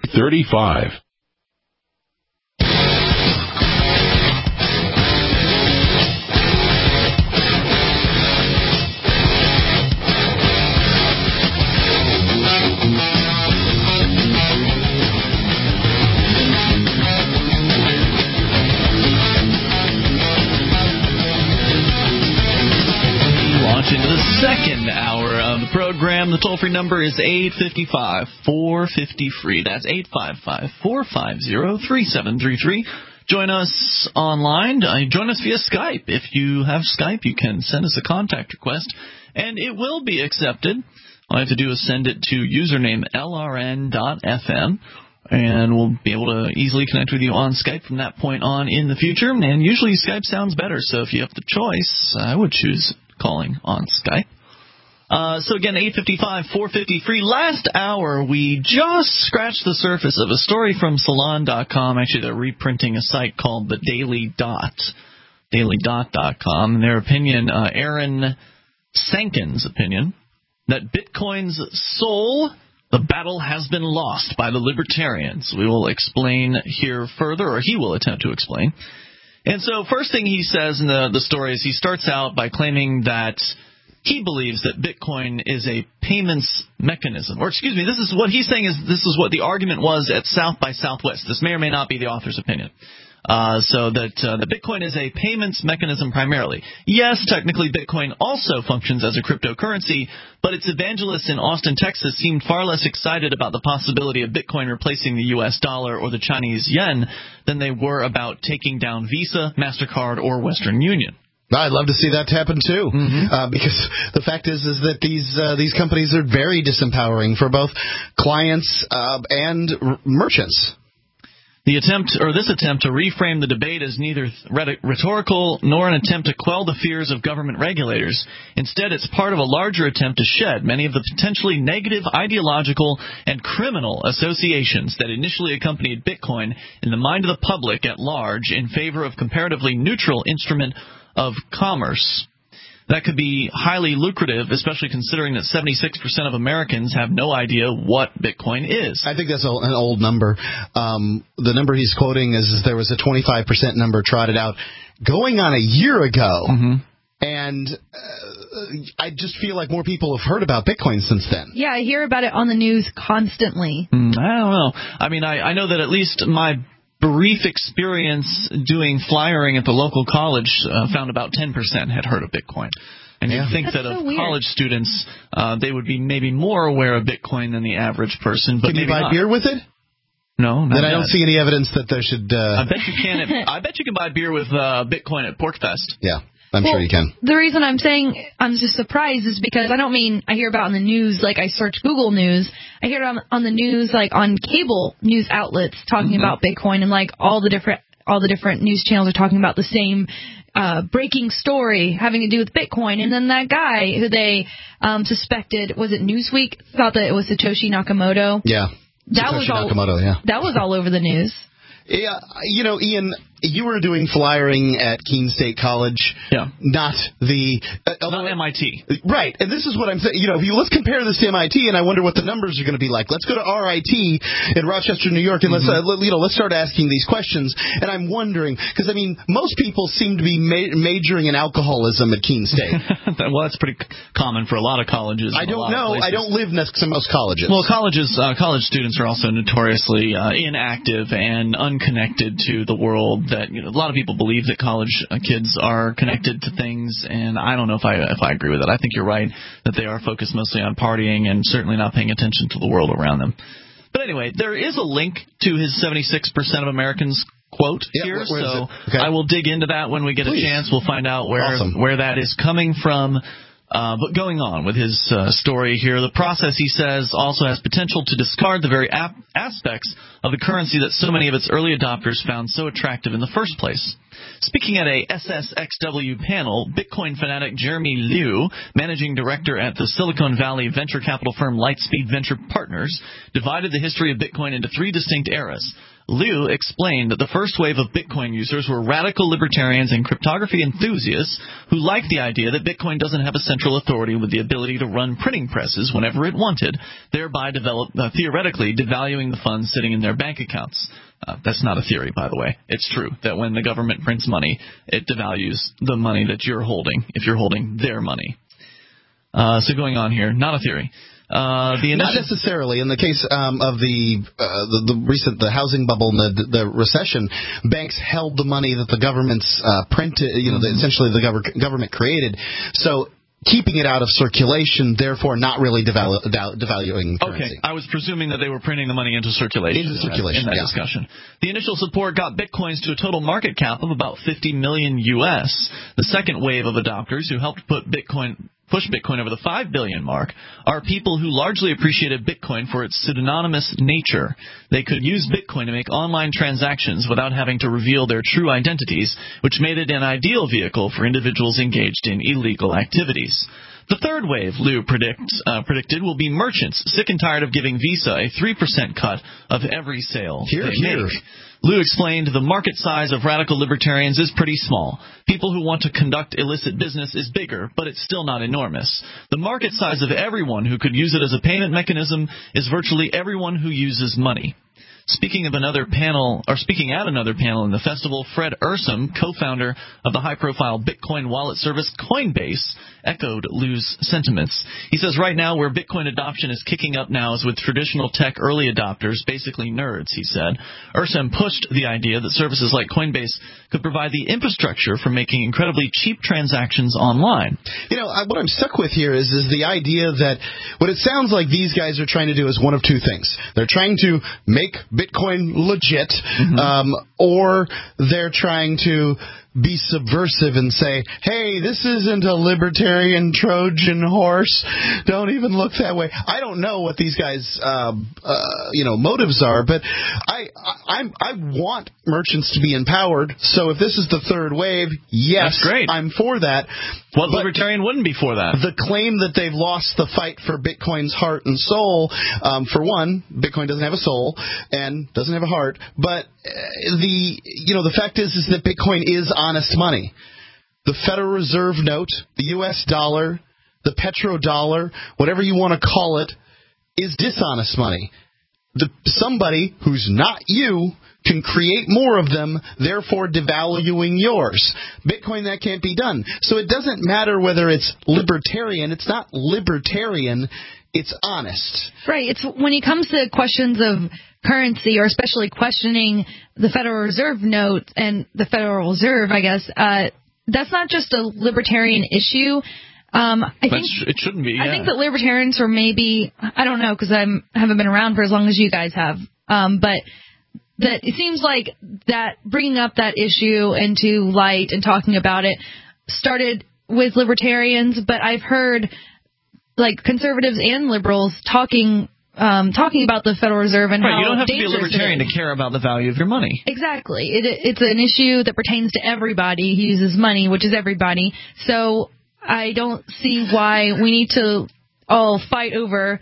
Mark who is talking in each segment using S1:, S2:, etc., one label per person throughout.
S1: 835.
S2: Into the second hour of the program. The toll-free number is 855-450-FREE. That's 855-450-3733. Join us online. Join us via Skype. If you have Skype, you can send us a contact request, and it will be accepted. All you have to do is send it to username lrn.fm. And we'll be able to easily connect with you on Skype from that point on in the future. And usually Skype sounds better, so if you have the choice, I would choose calling on Skype. So again, 855-450-FREE. Last hour, we just scratched the surface of a story from Salon.com. Actually, they're reprinting a site called the Daily Dot, dailydot.com. And their opinion, Aaron Sankin's opinion, that Bitcoin's soul, the battle has been lost by the libertarians. We will explain here further, or he will attempt to explain. And so first thing he says in the story is he starts out by claiming that he believes that Bitcoin is a payments mechanism. Or excuse me, this is what he's saying is this is what the argument was at South by Southwest. This may or may not be the author's opinion. So that the Bitcoin is a payments mechanism primarily. Yes, technically Bitcoin also functions as a cryptocurrency, but its evangelists in Austin, Texas seemed far less excited about the possibility of Bitcoin replacing the U.S. dollar or the Chinese yen than they were about taking down Visa, MasterCard, or Western Union.
S3: I'd love to see that happen, too, because the fact is that these companies are very disempowering for both clients and merchants.
S2: This attempt to reframe the debate is neither rhetorical nor an attempt to quell the fears of government regulators. Instead, it's part of a larger attempt to shed many of the potentially negative ideological and criminal associations that initially accompanied Bitcoin in the mind of the public at large in favor of comparatively neutral instrument of commerce. That could be highly lucrative, especially considering that 76% of Americans have no idea what Bitcoin is.
S3: I think that's an old number. The number he's quoting is there was a 25% number trotted out going on a year ago. And I just feel like more people have heard about Bitcoin since then.
S4: Yeah, I hear about it on the news constantly.
S2: I don't know. I mean, I know that at least my brief experience doing flyering at the local college found about 10% had heard of Bitcoin. And you'd think that of college students, they would be maybe more aware of Bitcoin than the average person. But
S3: can you buy
S2: not.
S3: beer with it?
S2: No, not
S3: Then I
S2: yet.
S3: don't see any evidence that there should...
S2: I bet you can. I bet you can buy beer with Bitcoin at PorcFest.
S3: Yeah. I'm sure you can.
S4: The reason I'm saying I'm just surprised is because I don't mean I hear about on the news like I search Google News. I hear it on the news like on cable news outlets talking about Bitcoin, and like all the different news channels are talking about the same breaking story having to do with Bitcoin. And then that guy who they suspected, was it Newsweek, thought that it was Satoshi Nakamoto.
S3: Yeah.
S4: That was all over the news.
S3: Yeah, you know, Ian, you were doing flyering at Keene State College.
S2: Yeah.
S3: Not
S2: MIT.
S3: Right. And this is what I'm saying. You know, let's compare this to MIT, and I wonder what the numbers are going to be like. Let's go to RIT in Rochester, New York, and let's start asking these questions. And I'm wondering, because, I mean, most people seem to be majoring in alcoholism at Keene State.
S2: Well, that's pretty common for a lot of colleges.
S3: I don't know. I don't live next to most colleges.
S2: Well, college students are also notoriously inactive and unconnected to the world. That a lot of people believe that college kids are connected to things, and I don't know if I agree with that. I think you're right that they are focused mostly on partying and certainly not paying attention to the world around them. But anyway, there is a link to his 76% of Americans quote here, so okay. I will dig into that when we get a chance. We'll find out where that is coming from. But going on with his story here, the process, he says, also has potential to discard the very aspects of the currency that so many of its early adopters found so attractive in the first place. Speaking at a SSXW panel, Bitcoin fanatic Jeremy Liu, managing director at the Silicon Valley venture capital firm Lightspeed Venture Partners, divided the history of Bitcoin into three distinct eras. Liu explained that the first wave of Bitcoin users were radical libertarians and cryptography enthusiasts who liked the idea that Bitcoin doesn't have a central authority with the ability to run printing presses whenever it wanted, thereby theoretically devaluing the funds sitting in their bank accounts. That's not a theory, by the way. It's true that when the government prints money, it devalues the money that you're holding if you're holding their money. So going on here, not a theory. Not
S3: necessarily. In the case of the housing bubble and the recession, banks held the money that the government's printed, essentially the government created. So keeping it out of circulation, therefore not really devaluing currency.
S2: Okay, I was presuming that they were printing the money into circulation. In that discussion. The initial support got Bitcoins to a total market cap of about $50 million US. The second wave of adopters who helped push Bitcoin over the 5 billion mark are people who largely appreciated Bitcoin for its pseudonymous nature. They could use Bitcoin to make online transactions without having to reveal their true identities, which made it an ideal vehicle for individuals engaged in illegal activities. The third wave, Liu predicted, will be merchants sick and tired of giving Visa a 3% cut of every sale they make. Liu explained the market size of radical libertarians is pretty small. People who want to conduct illicit business is bigger, but it's still not enormous. The market size of everyone who could use it as a payment mechanism is virtually everyone who uses money. Speaking at another panel in the festival, Fred Ursum, co-founder of the high-profile Bitcoin wallet service Coinbase, echoed Liu's sentiments. He says right now where Bitcoin adoption is kicking up now is with traditional tech early adopters, basically nerds, he said. Ursum pushed the idea that services like Coinbase could provide the infrastructure for making incredibly cheap transactions online.
S3: What I'm stuck with here is the idea that what it sounds like these guys are trying to do is one of two things. They're trying to make Bitcoin legit, or they're trying to be subversive and say, hey, this isn't a libertarian Trojan horse. Don't even look that way. I don't know what these guys' motives are, but I want merchants to be empowered. So if this is the third wave, yes,
S2: that's great.
S3: I'm for that.
S2: What libertarian wouldn't be for that? The
S3: claim that they've lost the fight for Bitcoin's heart and soul, for one, Bitcoin doesn't have a soul and doesn't have a heart, but the fact is that Bitcoin is honest money. The Federal Reserve note, the U.S. dollar, the petrodollar, whatever you want to call it, is dishonest money. Somebody who's not you can create more of them, therefore devaluing yours. Bitcoin, that can't be done. So it doesn't matter whether it's libertarian. It's not libertarian. It's honest.
S4: Right. It's when it comes to questions of currency, or especially questioning the Federal Reserve note and the Federal Reserve, I guess, that's not just a libertarian issue. I think
S2: it shouldn't be. Yeah.
S4: I think that libertarians are maybe, I don't know, because I haven't been around for as long as you guys have, but that it seems like that bringing up that issue into light and talking about it started with libertarians, but I've heard like conservatives and liberals talking about the Federal Reserve and how
S2: you don't have to be a
S4: dangerous
S2: libertarian to care about the value of your money.
S4: Exactly. It's an issue that pertains to everybody who uses money, which is everybody. So I don't see why we need to all fight over,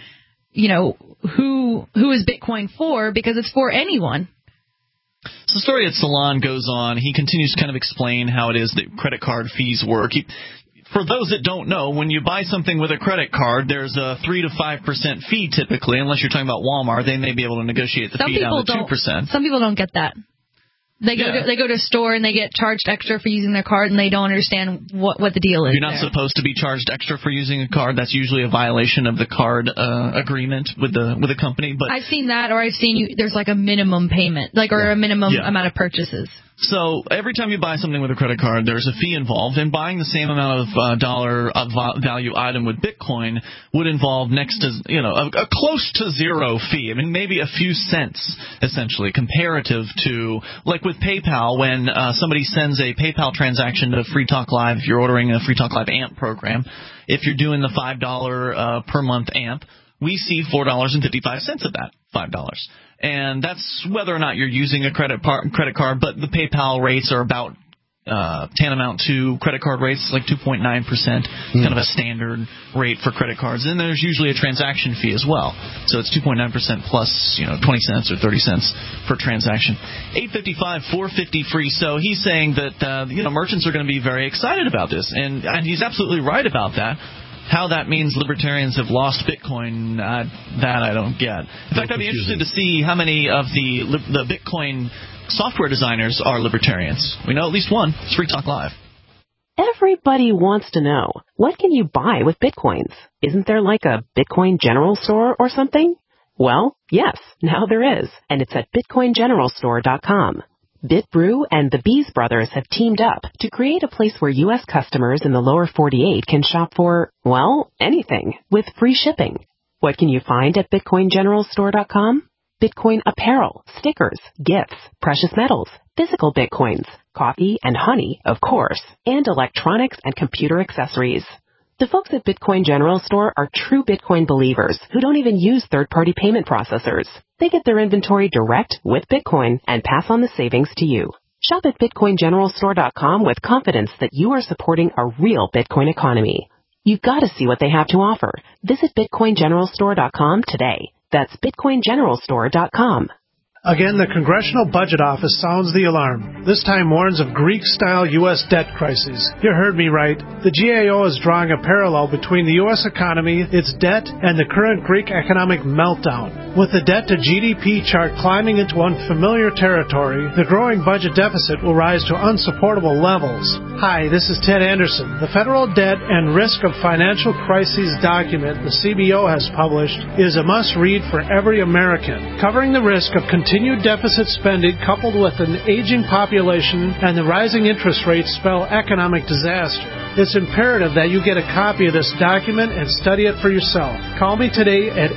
S4: who is Bitcoin for, because it's for anyone.
S2: So the story at Salon goes on. He continues to kind of explain how it is that credit card fees work. For those that don't know, when you buy something with a credit card, there's a 3 to 5% fee typically, unless you're talking about Walmart. They may be able to negotiate the fee down to 2%.
S4: Some people don't get that. They go to a store and they get charged extra for using their card, and they don't understand what the deal is.
S2: You're not supposed to be charged extra for using a card. That's usually a violation of the card agreement with the company. But
S4: I've seen that, or I've seen there's like a minimum payment, or a minimum amount of purchases.
S2: So every time you buy something with a credit card, there's a fee involved, and buying the same amount of dollar value item with Bitcoin would involve next to a close to zero fee. I mean, maybe a few cents essentially, comparative to like with PayPal when somebody sends a PayPal transaction to Free Talk Live. If you're ordering a Free Talk Live AMP program, if you're doing the $5 per month AMP, we see $4.55 of that $5. And that's whether or not you're using a credit card, but the PayPal rates are about tantamount to credit card rates, like 2.9%, kind of a standard rate for credit cards. And there's usually a transaction fee as well. So it's 2.9% plus, 20 cents or 30 cents per transaction. 855-450-FREE. So he's saying that, merchants are going to be very excited about this. And he's absolutely right about that. How that means libertarians have lost Bitcoin, that I don't get. In fact, I'd be interested to see how many of the Bitcoin software designers are libertarians. We know at least one. It's Free Talk Live.
S1: Everybody wants to know, what can you buy with Bitcoins? Isn't there like a Bitcoin general store or something? Well, yes, now there is, and it's at BitcoinGeneralStore.com. BitBrew and the Bees Brothers have teamed up to create a place where U.S. customers in the lower 48 can shop for, well, anything with free shipping. What can you find at BitcoinGeneralStore.com? Bitcoin apparel, stickers, gifts, precious metals, physical Bitcoins, coffee and honey, of course, and electronics and computer accessories. The folks at Bitcoin General Store are true Bitcoin believers who don't even use third-party payment processors. They get their inventory direct with Bitcoin and pass on the savings to you. Shop at BitcoinGeneralStore.com with confidence that you are supporting a real Bitcoin economy. You've got to see what they have to offer. Visit BitcoinGeneralStore.com today. That's BitcoinGeneralStore.com.
S5: Again, the Congressional Budget Office sounds the alarm. This time warns of Greek-style U.S. debt crises. You heard me right. The GAO is drawing a parallel between the U.S. economy, its debt, and the current Greek economic meltdown. With the debt-to-GDP chart climbing into unfamiliar territory, the growing budget deficit will rise to unsupportable levels. Hi, this is Ted Anderson. The Federal Debt and Risk of Financial Crises document the CBO has published is a must-read for every American, covering the risk of continued deficit spending coupled with an aging population and the rising interest rates spell economic disaster. It's imperative that you get a copy of this document and study it for yourself. Call me today at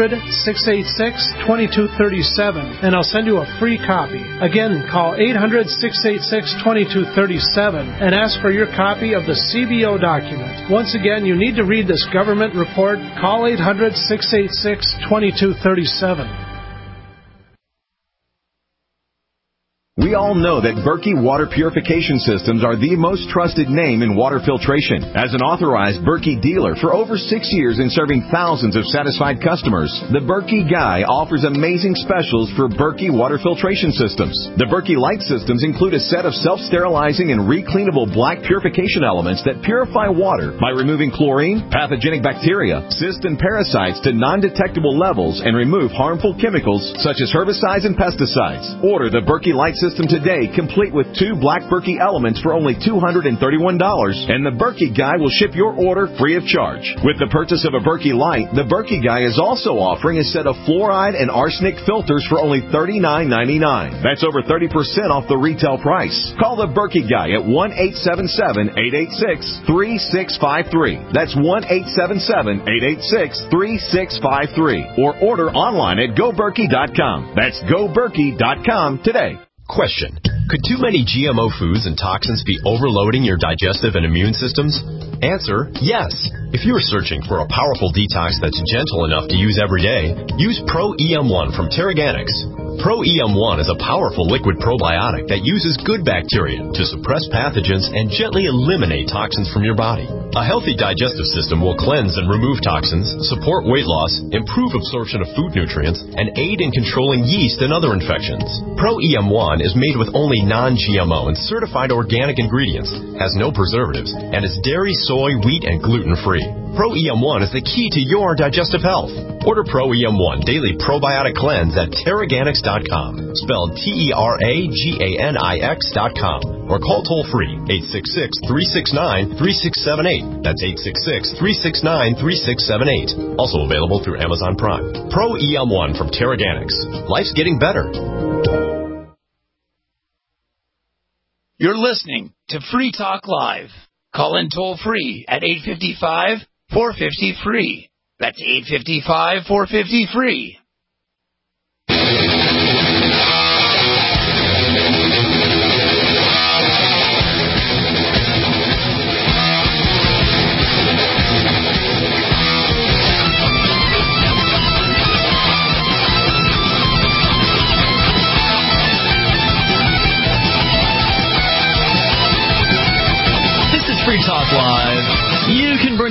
S5: 800-686-2237 and I'll send you a free copy. Again, call 800-686-2237 and ask for your copy of the CBO document. Once again, you need to read this government report. Call 800-686-2237.
S6: We all know that Berkey Water Purification Systems are the most trusted name in water filtration. As an authorized Berkey dealer for over 6 years and serving thousands of satisfied customers, the Berkey Guy offers amazing specials for Berkey Water Filtration Systems. The Berkey Light Systems include a set of self-sterilizing and recleanable black purification elements that purify water by removing chlorine, pathogenic bacteria, cysts, and parasites to non-detectable levels and remove harmful chemicals such as herbicides and pesticides. Order the Berkey Light System today, complete with 2 black Berkey elements for only $231, and the Berkey Guy will ship your order free of charge. With the purchase of a Berkey Light, the Berkey Guy is also offering a set of fluoride and arsenic filters for only $39.99. That's over 30% off the retail price. Call the Berkey Guy at 1-877-886-3653. That's 1-877-886-3653. Or order online at GoBerkey.com. That's GoBerkey.com today.
S7: Question. Could too many GMO foods and toxins be overloading your digestive and immune systems? Answer, yes. If you are searching for a powerful detox that's gentle enough to use every day, use Pro-EM1 from Teraganix. Pro-EM1 is a powerful liquid probiotic that uses good bacteria to suppress pathogens and gently eliminate toxins from your body. A healthy digestive system will cleanse and remove toxins, support weight loss, improve absorption of food nutrients, and aid in controlling yeast and other infections. Pro-EM1 is made with only non-GMO and certified organic ingredients, has no preservatives, and is dairy, soy, wheat, and gluten-free. Pro-EM1 is the key to your digestive health. Order Pro-EM1 Daily Probiotic Cleanse at Teraganix.com, spelled Teraganix.com, or call toll-free 866-369-3678. That's 866-369-3678. Also available through Amazon Prime. Pro-EM1 from Teraganix. Life's getting better.
S8: You're listening to Free Talk Live. Call in toll-free at 855-450-FREE. That's 855-450-FREE.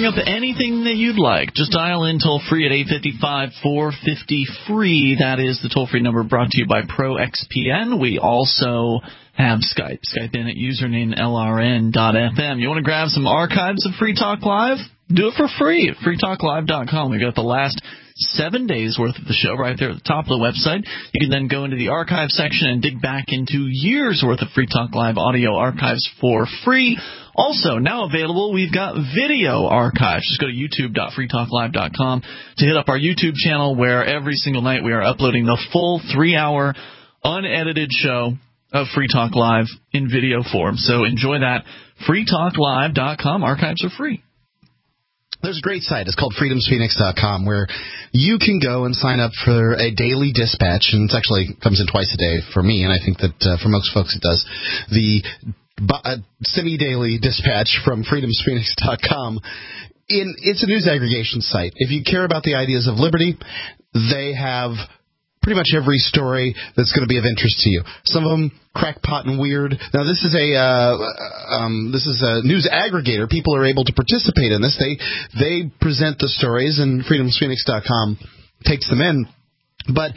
S2: up anything that you'd like. Just dial in toll-free at 855-450-FREE. That is the toll-free number brought to you by ProXPN. We also have Skype. Skype in at username LRN.FM. You want to grab some archives of Free Talk Live? Do it for free at freetalklive.com. We got the last 7 days worth of the show right there at the top of the website. You can then go into the archive section and dig back into years worth of Free Talk Live audio archives for free. Also, now available, we've got video archives. Just go to youtube.freetalklive.com to hit up our YouTube channel, where every single night we are uploading the full 3-hour unedited show of Free Talk Live in video form. So enjoy that. freetalklive.com. Archives are free.
S3: There's a great site. It's called freedomsphoenix.com, where you can go and sign up for a daily dispatch, and it actually comes in twice a day for me, and I think that for most folks it does. The semi-daily dispatch from freedomsphoenix.com. It's a news aggregation site. If you care about the ideas of liberty, they have pretty much every story that's going to be of interest to you. Some of them crackpot and weird. Now, this is a news aggregator. People are able to participate in this. They present the stories, and freedomsphoenix.com takes them in. But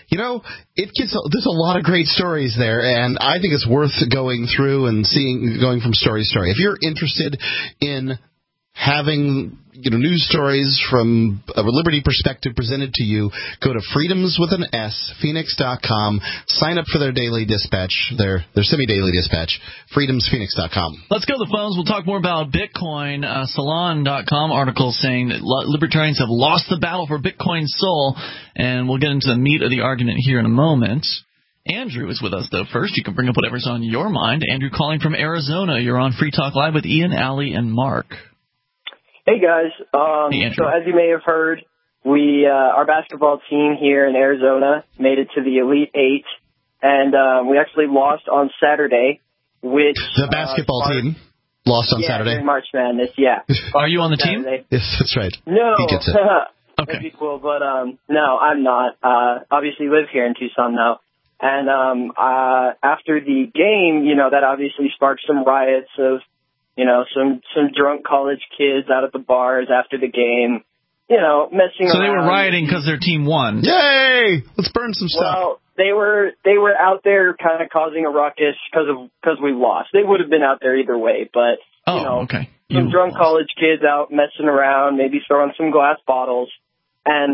S3: there's a lot of great stories there, and I think it's worth going through and going from story to story. If you're interested in having news stories from a liberty perspective presented to you, go to freedomsphoenix.com, sign up for their daily dispatch, their semi-daily dispatch, freedomsphoenix.com.
S2: Let's go to the phones. We'll talk more about Bitcoin. Salon.com article saying that libertarians have lost the battle for Bitcoin's soul, and we'll get into the meat of the argument here in a moment. Andrew is with us, though. First, you can bring up whatever's on your mind. Andrew calling from Arizona. You're on Free Talk Live with Ian, Allie, and Mark.
S9: Hey, guys. So as you may have heard, our basketball team here in Arizona made it to the Elite Eight, and we actually lost on Saturday.
S3: The basketball team lost on Saturday?
S9: Yeah, March Madness, yeah.
S2: Are you on the team?
S3: Yes, that's right.
S9: No.
S3: He gets it.
S9: Okay. That'd be cool, but no, I'm not. Obviously live here in Tucson now. And after the game, that obviously sparked some riots of some drunk college kids out at the bars after the game, messing around.
S2: So they were rioting because their team won.
S3: Yay! Let's burn some stuff.
S9: Well, they were out there kind of causing a ruckus because we lost. They would have been out there either way, but
S2: okay.
S9: Some drunk college kids out messing around, maybe throwing some glass bottles, and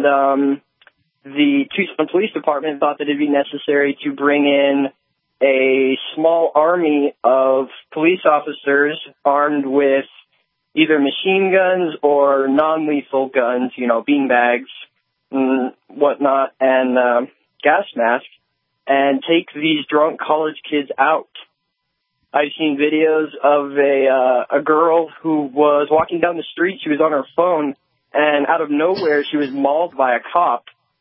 S9: the Tucson Police Department thought that it'd be necessary to bring in a small army of police officers armed with either machine guns or non-lethal guns, beanbags and whatnot, and gas masks, and take these drunk college kids out. I've seen videos of a girl who was walking down the street. She was on her phone, and out of nowhere, she was mauled by a cop.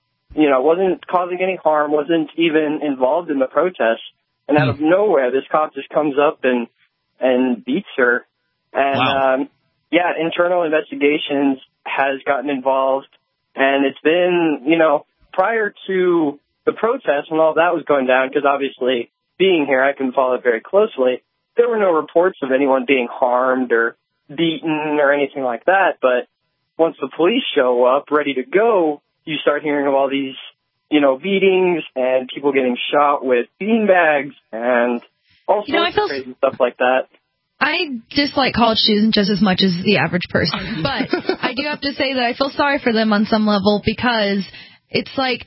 S9: Wasn't causing any harm, wasn't even involved in the protest. And out of nowhere, this cop just comes up and beats her. And,
S2: wow.
S9: Internal investigations has gotten involved. And it's been, prior to the protest when all that was going down, because obviously being here, I can follow it very closely, there were no reports of anyone being harmed or beaten or anything like that. But once the police show up ready to go, you start hearing of all these beatings and people getting shot with beanbags and all sorts of crazy stuff like that.
S4: I dislike college students just as much as the average person, but I do have to say that I feel sorry for them on some level, because it's like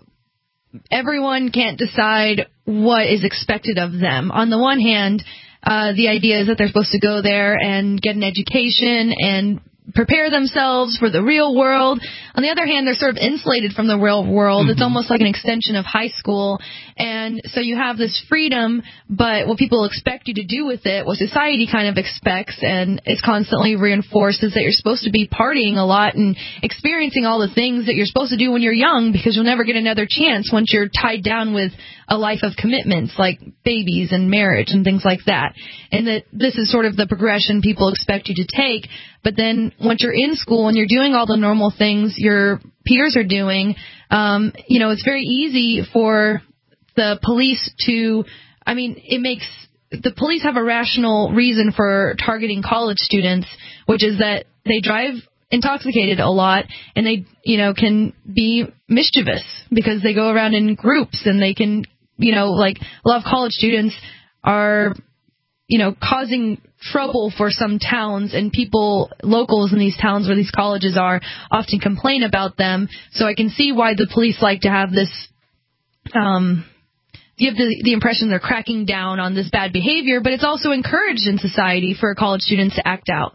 S4: everyone can't decide what is expected of them. On the one hand, the idea is that they're supposed to go there and get an education and prepare themselves for the real world. On the other hand, they're sort of insulated from the real world. It's almost like an extension of high school. And so you have this freedom, but what people expect you to do with it, what society kind of expects and is constantly reinforced, is that you're supposed to be partying a lot and experiencing all the things that you're supposed to do when you're young, because you'll never get another chance once you're tied down with a life of commitments like babies and marriage and things like that. And that this is sort of the progression people expect you to take. But then once you're in school and you're doing all the normal things your peers are doing, it's very easy for the police to, it makes the police have a rational reason for targeting college students, which is that they drive intoxicated a lot, and they, can be mischievous because they go around in groups, and they can, like a lot of college students are, causing trouble for some towns, and locals in these towns where these colleges are often complain about them. So I can see why the police like to have this, give the impression they're cracking down on this bad behavior, but it's also encouraged in society for college students to act out.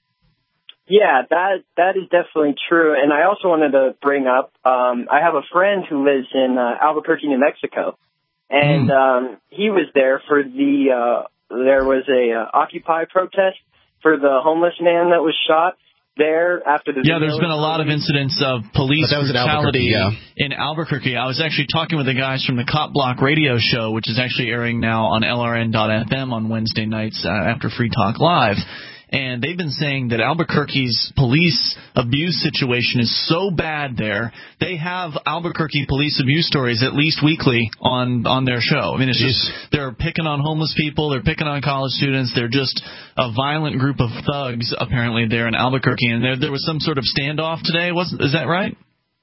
S9: Yeah, that is definitely true. And I also wanted to bring up, I have a friend who lives in Albuquerque, New Mexico, and he was there for there was a Occupy protest for the homeless man that was shot there after the...
S2: Yeah, there's been a lot of incidents of police brutality in Albuquerque. I was actually talking with the guys from the Cop Block radio show, which is actually airing now on LRN.FM on Wednesday nights after Free Talk Live. And they've been saying that Albuquerque's police abuse situation is so bad there. They have Albuquerque police abuse stories at least weekly on their show. I mean, it's just they're picking on homeless people. They're picking on college students. They're just a violent group of thugs, apparently, there in Albuquerque. And there was some sort of standoff today. Is that right?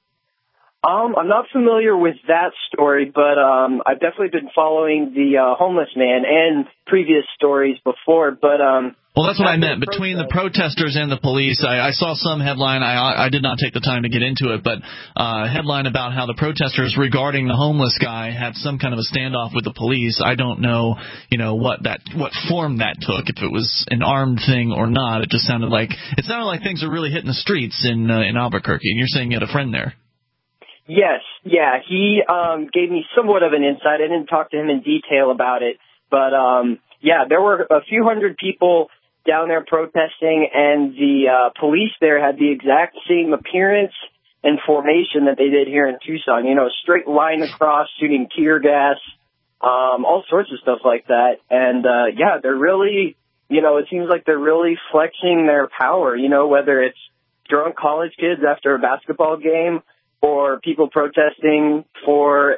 S9: I'm not familiar with that story, but I've definitely been following the homeless man and previous stories before. But
S2: well, that's what I meant. Between the protesters and the police, I saw some headline. I did not take the time to get into it, but a headline about how the protesters regarding the homeless guy had some kind of a standoff with the police. I don't know, what form that took, if it was an armed thing or not. It just sounded like things are really hitting the streets in Albuquerque. And you're saying you had a friend there.
S9: Yes, yeah, he gave me somewhat of an insight. I didn't talk to him in detail about it, but yeah, there were a few hundred people down there protesting, and the police there had the exact same appearance and formation that they did here in Tucson. A straight line across, shooting tear gas, all sorts of stuff like that. And yeah, they're really, it seems like they're really flexing their power. Whether it's drunk college kids after a basketball game, or people protesting for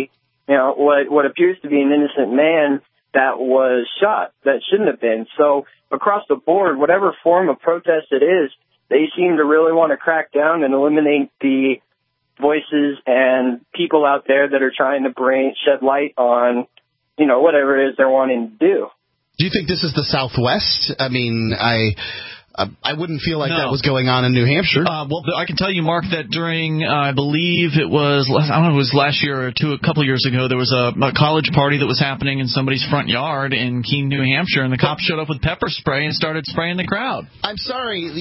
S9: what appears to be an innocent man that was shot that shouldn't have been. So across the board, whatever form of protest it is, they seem to really want to crack down and eliminate the voices and people out there that are trying to shed light on, whatever it is they're wanting to do.
S3: Do you think this is the Southwest? I mean, I wouldn't feel like that was going on in New Hampshire.
S2: Well, I can tell you, Mark, that during, I believe it was, I don't know, it was last year or a couple of years ago, there was a college party that was happening in somebody's front yard in Keene, New Hampshire, and the cops showed up with pepper spray and started spraying the crowd.
S3: I'm sorry,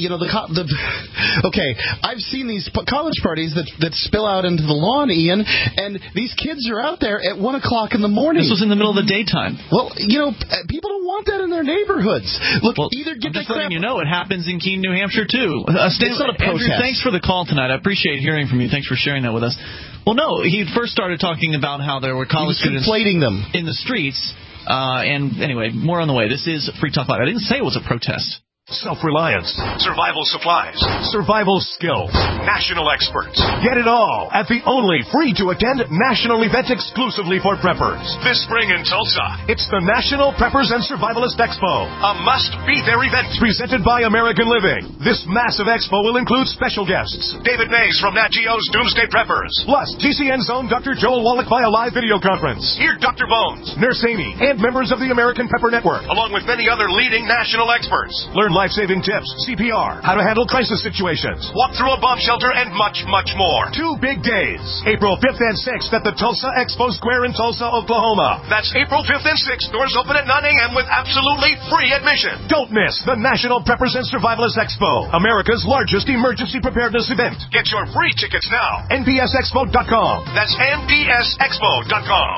S3: okay, I've seen these college parties that spill out into the lawn, Ian, and these kids are out there at 1 o'clock in the morning.
S2: This was in the middle of the daytime.
S3: Well, people don't want that in their neighborhoods. Look, either get
S2: I'm just letting you know it happens in Keene, New Hampshire, too.
S3: It's not a protest.
S2: Andrew, thanks for the call tonight. I appreciate hearing from you. Thanks for sharing that with us. Well, no, he first started talking about how there were college students
S3: conflating them
S2: in the streets. And anyway, more on the way. This is Free Talk Live. I didn't say it was a protest.
S10: Self-reliance, survival supplies, survival skills, national experts. Get it all at the only free-to-attend national event exclusively for preppers. This spring in Tulsa, it's the National Preppers and Survivalist Expo, a must-be-there event presented by American Living. This massive expo will include special guests, David Mays from Nat Geo's Doomsday Preppers, plus GCN's own Dr. Joel Wallach via live video conference. Hear Dr. Bones, Nurse Amy, and members of the American Prepper Network, along with many other leading national experts. Learn life-saving tips, CPR, how to handle crisis situations, walk through a bomb shelter, and much, much more. 2 big days, April 5th and 6th at the Tulsa Expo Square in Tulsa, Oklahoma. That's April 5th and 6th. Doors open at 9 a.m. with absolutely free admission. Don't miss the National Preppers and Survivalists Expo, America's largest emergency preparedness event. Get your free tickets now. NPSExpo.com. That's NPSExpo.com.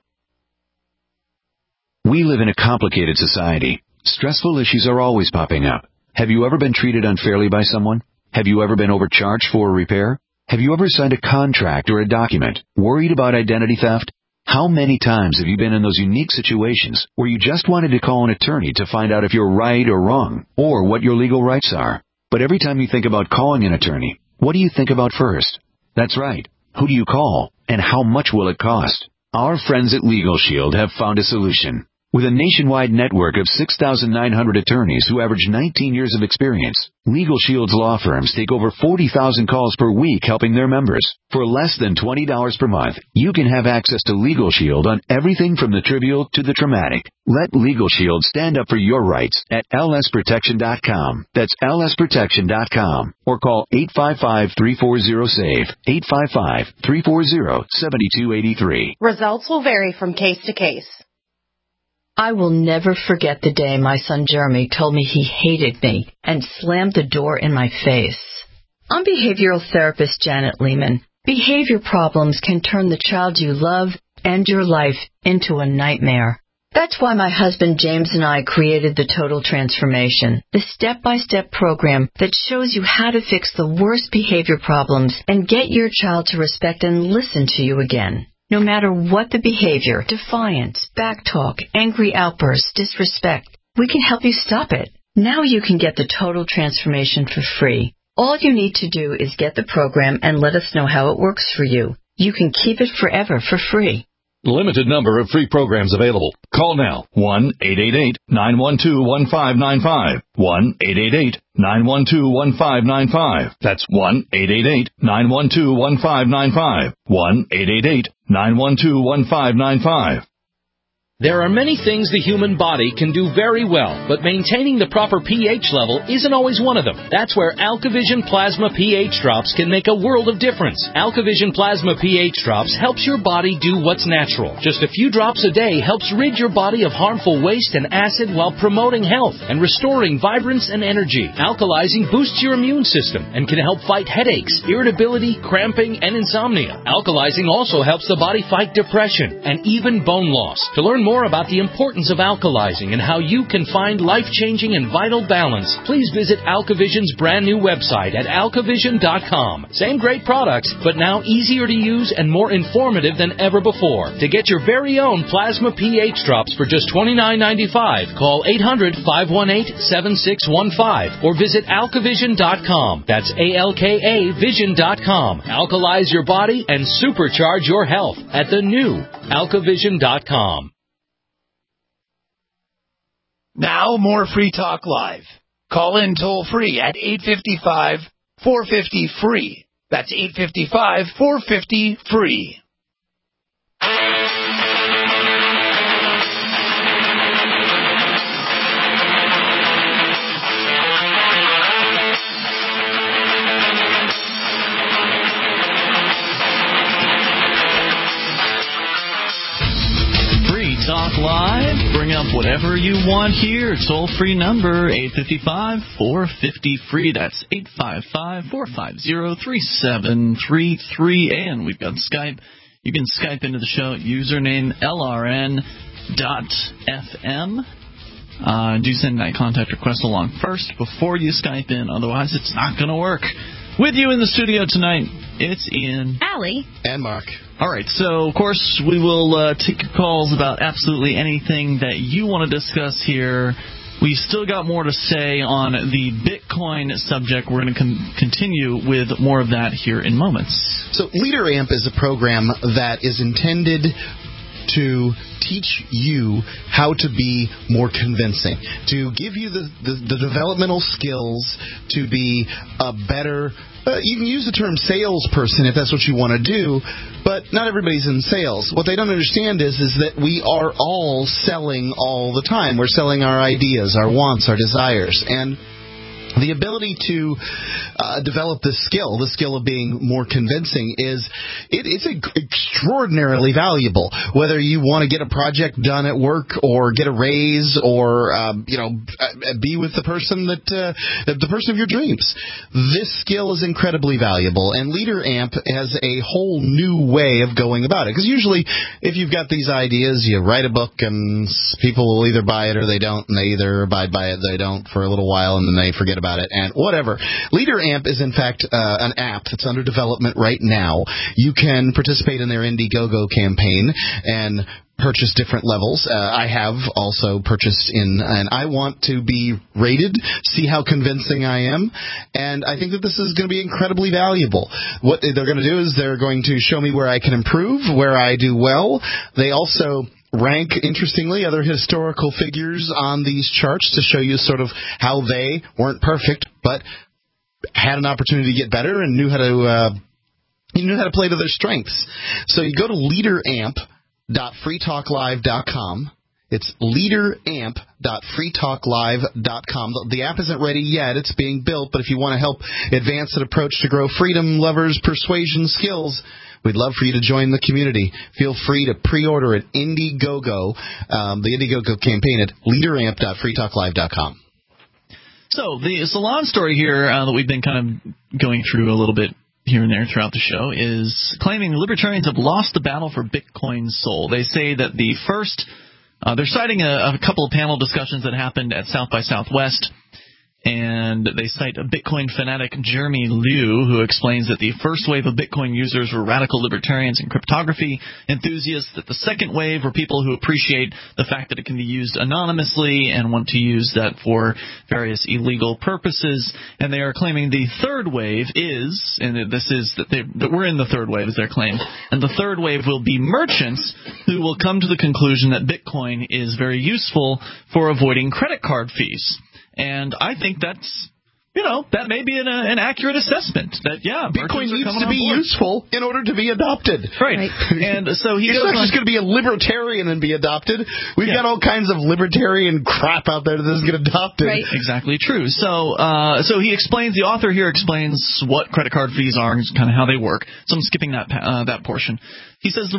S11: We live in a complicated society. Stressful issues are always popping up. Have you ever been treated unfairly by someone? Have you ever been overcharged for a repair? Have you ever signed a contract or a document worried about identity theft? How many times have you been in those unique situations where you just wanted to call an attorney to find out if you're right or wrong, or what your legal rights are? But every time you think about calling an attorney, what do you think about first? That's right. Who do you call, and how much will it cost? Our friends at Legal Shield have found a solution. With a nationwide network of 6,900 attorneys who average 19 years of experience, Legal Shield's law firms take over 40,000 calls per week helping their members. For less than $20 per month, you can have access to Legal Shield on everything from the trivial to the traumatic. Let Legal Shield stand up for your rights at lsprotection.com. That's lsprotection.com. Or call 855-340-SAVE, 855-340-7283.
S12: Results will vary from case to case.
S13: I will never forget the day my son Jeremy told me he hated me and slammed the door in my face. I'm behavioral therapist Janet Lehman. Behavior problems can turn the child you love and your life into a nightmare. That's why my husband James and I created the Total Transformation, the step-by-step program that shows you how to fix the worst behavior problems and get your child to respect and listen to you again. No matter what the behavior, defiance, backtalk, angry outbursts, disrespect, we can help you stop it. Now you can get the Total Transformation for free. All you need to do is get the program and let us know how it works for you. You can keep it forever for free.
S14: Limited number of free programs available. Call now. 1-888-912-1595. 1-888-912-1595. That's 1-888-912-1595. 1-888-912-1595.
S15: There are many things the human body can do very well, but maintaining the proper pH level isn't always one of them. That's where AlkaVision Plasma pH Drops can make a world of difference. AlkaVision Plasma pH Drops helps your body do what's natural. Just a few drops a day helps rid your body of harmful waste and acid while promoting health and restoring vibrance and energy. Alkalizing boosts your immune system and can help fight headaches, irritability, cramping, and insomnia. Alkalizing also helps the body fight depression and even bone loss. To learn more about the importance of alkalizing and how you can find life-changing and vital balance, please visit AlkaVision's brand new website at alkavision.com. Same great products, but now easier to use and more informative than ever before. To get your very own Plasma pH Drops for just $29.95, call 800-518-7615 or visit alkavision.com. That's ALKA Vision.com. Alkalize your body and supercharge your health at the new alkavision.com.
S8: Now, more Free Talk Live. Call in toll-free at 855-450-FREE. That's 855-450-FREE.
S2: Talk Live. Bring up whatever you want here. Toll-free number, 855-450-FREE. That's 855-450-3733. And we've got Skype. You can Skype into the show. Username LRN.FM. Do send that contact request along first before you Skype in. Otherwise, it's not going to work. With you in the studio tonight, it's Ian,
S4: Allie,
S3: and Mark.
S2: All right, so, of course, we will take your calls about absolutely anything that you want to discuss here. We still got more to say on the Bitcoin subject. We're going to continue with more of that here in moments.
S3: So LeaderAmp is a program that is intended to teach you how to be more convincing, to give you the developmental skills to be a better, you can use the term salesperson if that's what you want to do, but not everybody's in sales. What they don't understand is that we are all selling all the time. We're selling our ideas, our wants, our desires, and the ability to develop this skill, the skill of being more convincing, it's extraordinarily valuable. Whether you want to get a project done at work, or get a raise, or be with the person of your dreams, this skill is incredibly valuable. And LeaderAmp has a whole new way of going about it. Because usually, if you've got these ideas, you write a book, and people will either buy it or they don't, and they either abide by it, or they don't for a little while, and then they forget about it, and whatever. LeaderAmp is, in fact, an app that's under development right now. You can participate in their Indiegogo campaign and purchase different levels. I have also purchased and I want to be rated, see how convincing I am, and I think that this is going to be incredibly valuable. What they're going to do is they're going to show me where I can improve, where I do well. They also rank, interestingly, other historical figures on these charts to show you sort of how they weren't perfect, but had an opportunity to get better and knew how to play to their strengths. So you go to leaderamp.freetalklive.com. It's leaderamp.freetalklive.com. The app isn't ready yet. It's being built, but if you want to help advance an approach to grow freedom lovers' persuasion skills, we'd love for you to join the community. Feel free to pre-order at Indiegogo, the Indiegogo campaign at leaderamp.freetalklive.com.
S2: So the Salon story here that we've been kind of going through a little bit here and there throughout the show is claiming libertarians have lost the battle for Bitcoin's soul. They say that the first... they're citing a couple of panel discussions that happened at South by Southwest, and they cite a Bitcoin fanatic, Jeremy Liu, who explains that the first wave of Bitcoin users were radical libertarians and cryptography enthusiasts, that the second wave were people who appreciate the fact that it can be used anonymously and want to use that for various illegal purposes, and they are claiming the third wave is, and this is that we're in the third wave is their claim, and the third wave will be merchants who will come to the conclusion that Bitcoin is very useful for avoiding credit card fees. And I think that's, that may be an accurate assessment. That,
S3: Bitcoin needs to be useful in order to be adopted.
S2: Right. And so he
S3: It's
S2: goes
S3: not just going to be a libertarian and be adopted. We've got all kinds of libertarian crap out there that doesn't get adopted.
S2: Right. Exactly true. So he explains, the author here explains what credit card fees are and kind of how they work. So I'm skipping that portion. He says the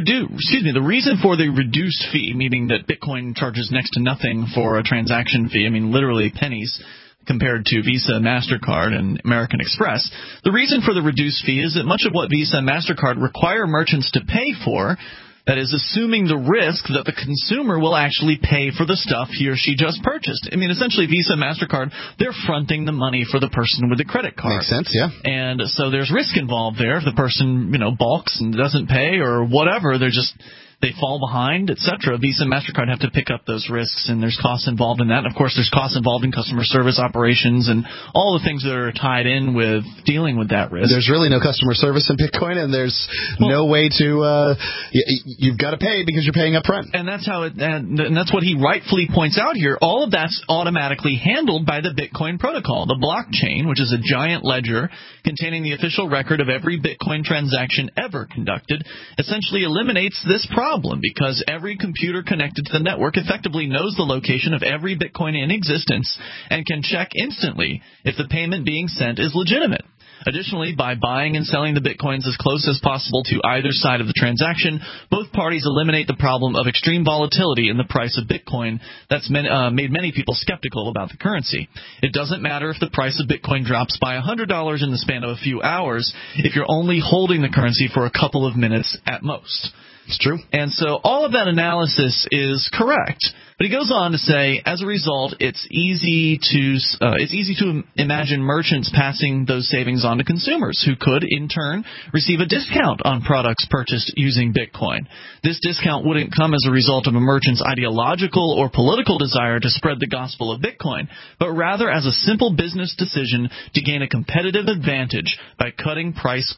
S2: reason for the reduced fee, meaning that Bitcoin charges next to nothing for a transaction fee, I mean literally pennies, compared to Visa, MasterCard, and American Express. The reason for the reduced fee is that much of what Visa and MasterCard require merchants to pay for, that is, assuming the risk that the consumer will actually pay for the stuff he or she just purchased. I mean, essentially, Visa and MasterCard, they're fronting the money for the person with the credit card.
S3: Makes sense, yeah.
S2: And so there's risk involved there. If the person, balks and doesn't pay or whatever, they fall behind, etc. Visa and MasterCard have to pick up those risks, and there's costs involved in that. And of course, there's costs involved in customer service operations and all the things that are tied in with dealing with that risk.
S3: There's really no customer service in Bitcoin, and there's no way to you've got to pay because you're paying up front.
S2: And that's how and that's what he rightfully points out here. All of that's automatically handled by the Bitcoin protocol. The blockchain, which is a giant ledger containing the official record of every Bitcoin transaction ever conducted, essentially eliminates this problem, because every computer connected to the network effectively knows the location of every Bitcoin in existence and can check instantly if the payment being sent is legitimate. Additionally, by buying and selling the Bitcoins as close as possible to either side of the transaction, both parties eliminate the problem of extreme volatility in the price of Bitcoin that's made many people skeptical about the currency. It doesn't matter if the price of Bitcoin drops by $100 in the span of a few hours if you're only holding the currency for a couple of minutes at most.
S3: It's true.
S2: And so all of that analysis is correct. But he goes on to say, as a result, it's easy to imagine merchants passing those savings on to consumers who could, in turn, receive a discount on products purchased using Bitcoin. This discount wouldn't come as a result of a merchant's ideological or political desire to spread the gospel of Bitcoin, but rather as a simple business decision to gain a competitive advantage by cutting prices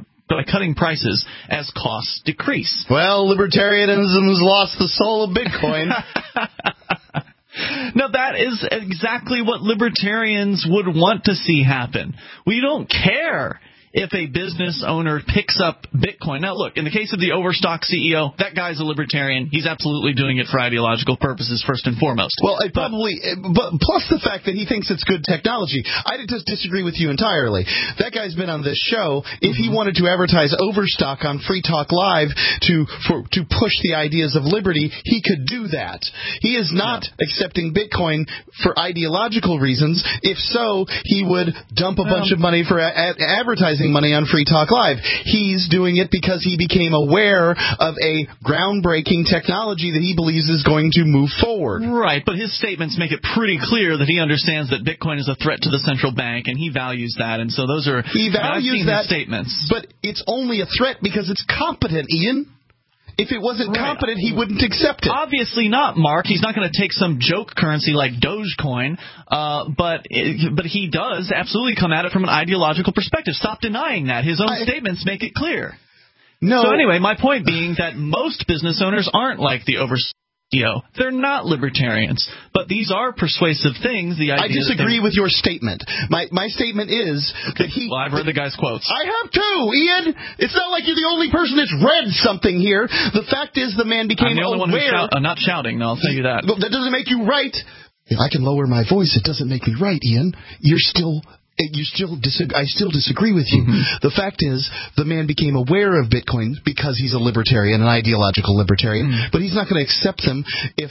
S2: as costs decrease.
S3: Well, libertarianism's lost the soul of Bitcoin.
S2: Now, that is exactly what libertarians would want to see happen. We don't care if a business owner picks up Bitcoin. Now, look, in the case of the Overstock CEO, that guy's a libertarian. He's absolutely doing it for ideological purposes, first and foremost.
S3: Well, but plus the fact that he thinks it's good technology. I just disagree with you entirely. That guy's been on this show. If he wanted to advertise Overstock on Free Talk Live to push the ideas of liberty, he could do that. He is not accepting Bitcoin for ideological reasons. If so, he would dump a bunch of money for advertising money on Free Talk Live. He's doing it because he became aware of a groundbreaking technology that he believes is going to move forward.
S2: Right, but his statements make it pretty clear that he understands that Bitcoin is a threat to the central bank, and he values that. And so those are
S3: he values
S2: his statements.
S3: But it's only a threat because it's competent, Ian. If it wasn't competent, he wouldn't accept it.
S2: Obviously not, Mark. He's not going to take some joke currency like Dogecoin, but he does absolutely come at it from an ideological perspective. Stop denying that. His own statements make it clear.
S3: No.
S2: So anyway, my point being that most business owners aren't like the CEO. They're not libertarians, but these are persuasive things.
S3: I disagree with your statement. My statement is that
S2: Well, I've read the guy's quotes.
S3: I have too, Ian. It's not like you're the only person that's read something here. The fact is, the man became
S2: I'm the only one who's not shouting. No, I'll tell you that.
S3: That doesn't make you right. If I can lower my voice, it doesn't make me right, Ian. I still disagree with you. Mm-hmm. The fact is, the man became aware of Bitcoin because he's a libertarian, an ideological libertarian, but he's not going to accept them if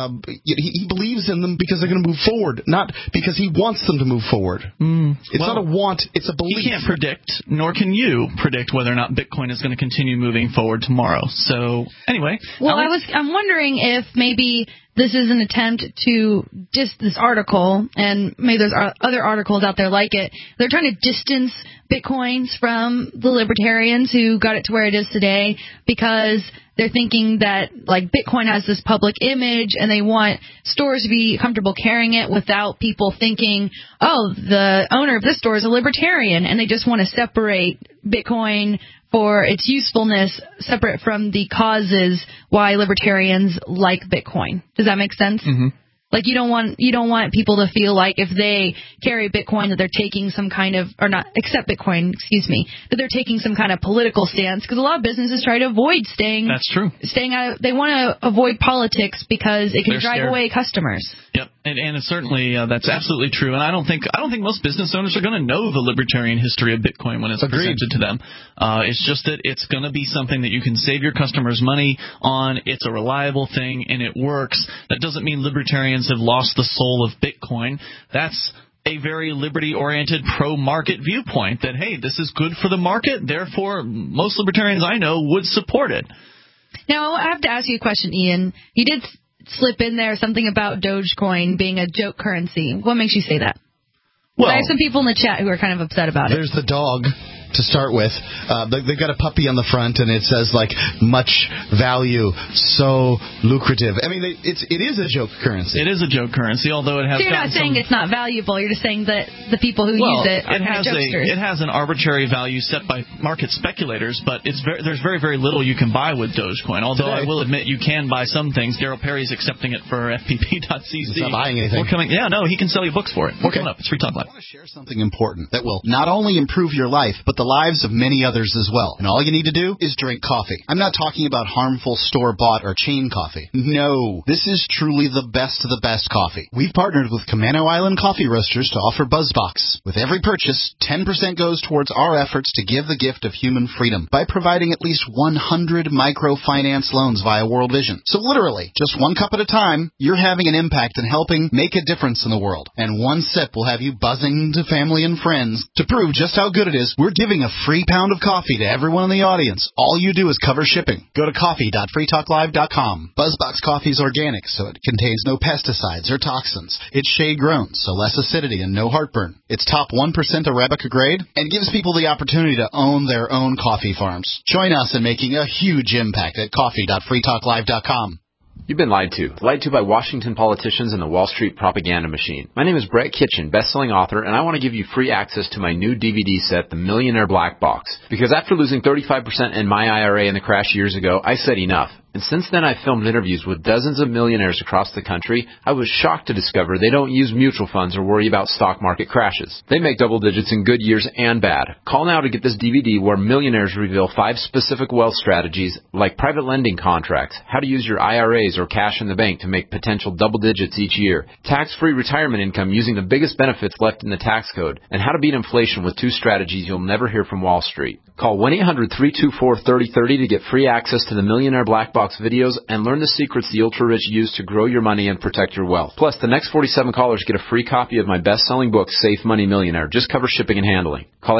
S3: he believes in them because they're going to move forward, not because he wants them to move forward. It's not a want, it's a belief.
S2: He can't predict, nor can you predict whether or not Bitcoin is going to continue moving forward tomorrow. So, anyway.
S4: Well, I'm wondering if maybe this is an attempt to this article, and maybe there's other articles out there like it. They're trying to distance Bitcoins from the libertarians who got it to where it is today because they're thinking that like Bitcoin has this public image and they want stores to be comfortable carrying it without people thinking, oh, the owner of this store is a libertarian, and they just want to separate Bitcoin for its usefulness separate from the causes why libertarians like Bitcoin. Does that make sense? Mm-hmm. Like you don't want people to feel like if they carry Bitcoin that they're taking some kind of, or not accept Bitcoin, that they're taking some kind of political stance, because a lot of businesses try to avoid staying.
S2: That's true.
S4: Staying out. They want to avoid politics because it can
S2: They're
S4: drive
S2: scared.
S4: away customers.
S2: Yep, and it's certainly that's absolutely true. And I don't think most business owners are going to know the libertarian history of Bitcoin when it's presented to them. It's just that it's going to be something that you can save your customers money on. It's a reliable thing and it works. That doesn't mean libertarians have lost the soul of Bitcoin. That's a very liberty-oriented, pro-market viewpoint that, hey, this is good for the market, therefore most libertarians I know would support it.
S4: Now, I have to ask you a question, Ian. You did slip in there something about Dogecoin being a joke currency. What makes you say that? Well, I have some people in the chat who are kind of upset about it.
S3: There's the dog to start with. They've got a puppy on the front, and it says, like, much value, so lucrative. I mean, it is a joke currency.
S2: It is a joke currency, although it has.
S4: So you're not saying it's not valuable. You're just saying that the people who use it are kind of jokesters.
S2: It has an arbitrary value set by market speculators, but there's very, very little you can buy with Dogecoin. Although I will admit you can buy some things. Daryl Perry's accepting it for FPP.cc.
S3: He's not buying anything.
S2: He can sell you books for it. We're coming up. It's Free Talk Live.
S16: I want to share something important that will not only improve your life, but the lives of many others as well. And all you need to do is drink coffee. I'm not talking about harmful store-bought or chain coffee. No, this is truly the best of the best coffee. We've partnered with Camano Island Coffee Roasters to offer BuzzBox. With every purchase, 10% goes towards our efforts to give the gift of human freedom by providing at least 100 microfinance loans via World Vision. So literally, just one cup at a time, you're having an impact and helping make a difference in the world. And one sip will have you buzzing to family and friends. To prove just how good it is, we're giving a free pound of coffee to everyone in the audience. All you do is cover shipping. Go to coffee.freetalklive.com. BuzzBox coffee is organic, so it contains no pesticides or toxins. It's shade-grown, so less acidity and no heartburn. It's top 1% Arabica grade and gives people the opportunity to own their own coffee farms. Join us in making a huge impact at coffee.freetalklive.com.
S17: You've been lied to by Washington politicians and the Wall Street propaganda machine. My name is Brett Kitchen, best-selling author, and I want to give you free access to my new DVD set, The Millionaire Black Box. Because after losing 35% in my IRA in the crash years ago, I said enough. And since then, I've filmed interviews with dozens of millionaires across the country. I was shocked to discover they don't use mutual funds or worry about stock market crashes. They make double digits in good years and bad. Call now to get this DVD where millionaires reveal 5 specific wealth strategies like private lending contracts, how to use your IRAs or cash in the bank to make potential double digits each year, tax-free retirement income using the biggest benefits left in the tax code, and how to beat inflation with 2 strategies you'll never hear from Wall Street. Call 1-800-324-3030 to get free access to the Millionaire Black Box videos and learn the secrets the ultra-rich use to grow your money and protect your wealth. Plus, the next 47 callers get a free copy of my best-selling book, Safe Money Millionaire. Just cover shipping and handling. Call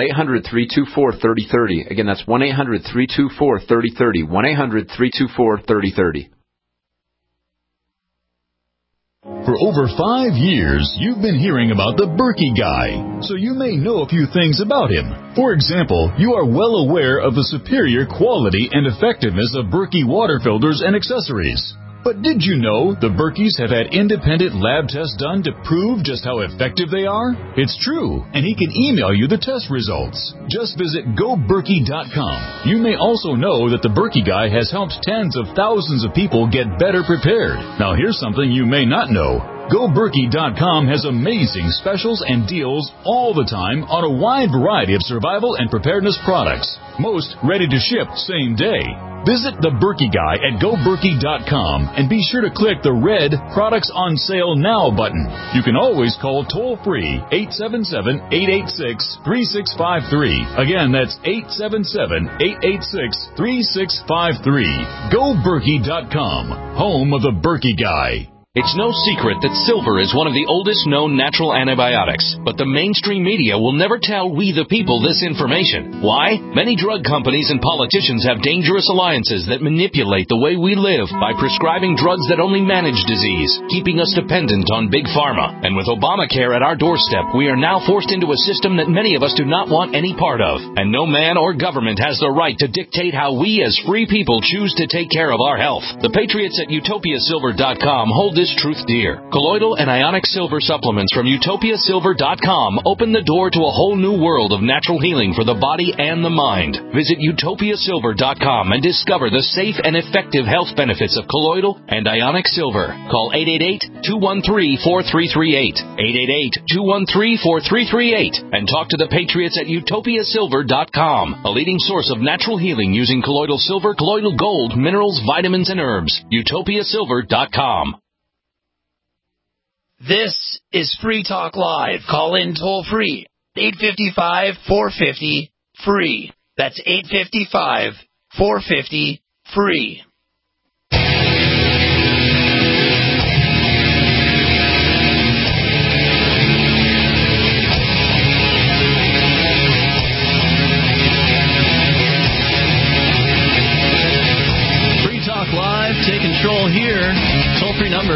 S17: 800-324-3030. Again, that's 1-800-324-3030. 1-800-324-3030.
S18: For over 5 years, you've been hearing about the Berkey guy, so you may know a few things about him. For example, you are well aware of the superior quality and effectiveness of Berkey water filters and accessories. But did you know the Berkeys have had independent lab tests done to prove just how effective they are? It's true, and he can email you the test results. Just visit GoBerkey.com. You may also know that the Berkey Guy has helped tens of thousands of people get better prepared. Now here's something you may not know. GoBerkey.com has amazing specials and deals all the time on a wide variety of survival and preparedness products. Most ready to ship same day. Visit the Berkey Guy at GoBerkey.com and be sure to click the red Products on Sale Now button. You can always call toll-free 877-886-3653. Again, that's 877-886-3653. GoBerkey.com, home of the Berkey Guy.
S15: It's no secret that silver is one of the oldest known natural antibiotics, but the mainstream media will never tell we the people this information. Why? Many drug companies and politicians have dangerous alliances that manipulate the way we live by prescribing drugs that only manage disease, keeping us dependent on big pharma. And with Obamacare at our doorstep, we are now forced into a system that many of us do not want any part of. And no man or government has the right to dictate how we as free people choose to take care of our health. The patriots at utopiasilver.com hold this truth dear. Colloidal and ionic silver supplements from utopiasilver.com open the door to a whole new world of natural healing for the body and the mind. Visit utopiasilver.com and discover the safe and effective health benefits of colloidal and ionic silver. Call 888-213-4338. 888-213-4338 and talk to the patriots at utopiasilver.com, a leading source of natural healing using colloidal silver, colloidal gold, minerals, vitamins, and herbs. utopiasilver.com.
S8: This is Free Talk Live. Call in toll free. 855-450-FREE. That's 855-450-FREE.
S2: Free Talk Live, take control here. Toll-free number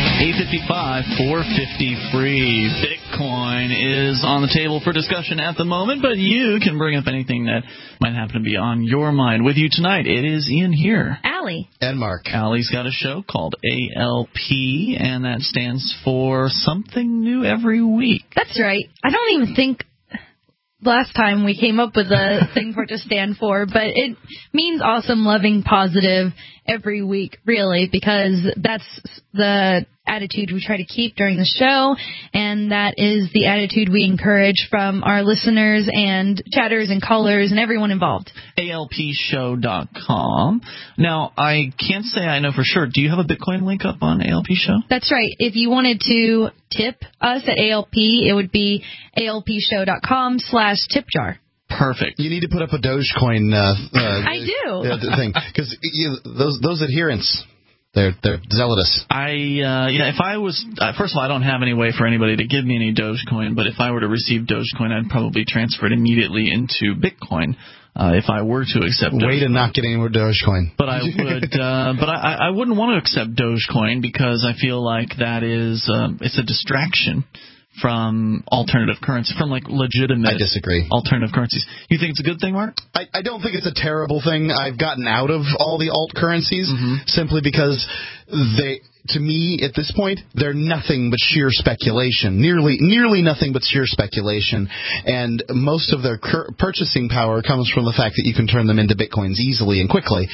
S2: 855-450-FREE. Bitcoin is on the table for discussion at the moment, but you can bring up anything that might happen to be on your mind. With you tonight, it is Ian here.
S4: Allie.
S3: And Mark.
S2: Allie's got a show called ALP, and that stands for Something New Every Week.
S4: That's right. I don't even think last time we came up with a thing for it to stand for, but it means awesome, loving, positive every week, really, because that's the attitude we try to keep during the show, and that is the attitude we encourage from our listeners and chatters and callers and everyone involved.
S2: ALPshow.com. Now, I can't say I know for sure. Do you have a Bitcoin link up on ALP Show?
S4: That's right. If you wanted to tip us at ALP, it would be alpshow.com/tipjar.
S2: Perfect.
S3: You need to put up a Dogecoin
S4: I do.
S3: thing, because those adherents, they're zealous.
S2: If I was, first of all, I don't have any way for anybody to give me any Dogecoin, but if I were to receive Dogecoin, I'd probably transfer it immediately into Bitcoin. If I were to accept Dogecoin.
S3: Way to not get any more Dogecoin.
S2: But I would, but I wouldn't want to accept Dogecoin because I feel like that is, it's a distraction from alternative currency, from like legitimate
S3: I disagree.
S2: alternative currencies. You think it's a good thing, Mark?
S3: I don't think it's a terrible thing. I've gotten out of all the alt currencies simply because to me, at this point, they're nothing but sheer speculation. Nearly nothing but sheer speculation. And most of their purchasing power comes from the fact that you can turn them into Bitcoins easily and quickly.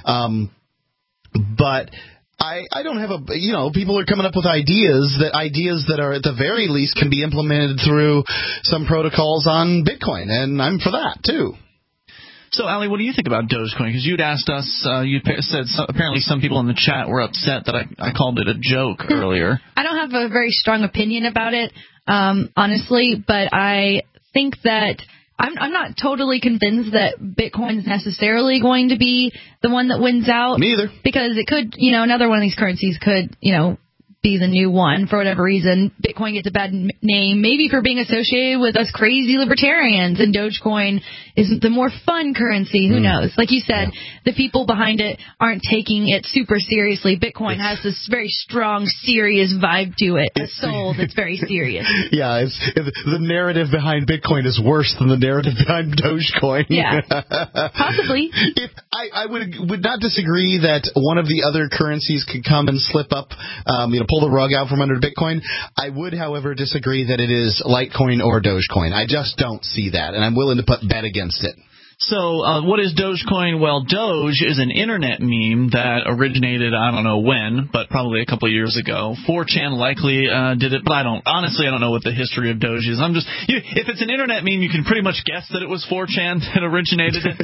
S3: But I don't have people are coming up with ideas that are at the very least can be implemented through some protocols on Bitcoin, and I'm for that too.
S2: So, Allie, what do you think about Dogecoin? Because you'd asked us, you said apparently some people in the chat were upset that I called it a joke earlier.
S4: I don't have a very strong opinion about it, honestly, but I think that I'm not totally convinced that Bitcoin is necessarily going to be the one that wins out.
S3: Me either.
S4: Because it could, another one of these currencies could, be the new one for whatever reason. Bitcoin gets a bad name, maybe for being associated with us crazy libertarians, and Dogecoin isn't the more fun currency. Who knows? Like you said, the people behind it aren't taking it super seriously. Bitcoin has this very strong, serious vibe to it, a soul that's very serious.
S3: Yeah, the narrative behind Bitcoin is worse than the narrative behind Dogecoin.
S4: Yeah, possibly.
S3: I would not disagree that one of the other currencies could come and slip up, pull the rug out from under Bitcoin. I would, however, disagree that it is Litecoin or Dogecoin. I just don't see that, and I'm willing to bet against it.
S2: So what is Dogecoin? Well, Doge is an internet meme that originated, I don't know when, but probably a couple of years ago. 4chan likely did it, but I don't know what the history of Doge is. If it's an internet meme, you can pretty much guess that it was 4chan that originated it.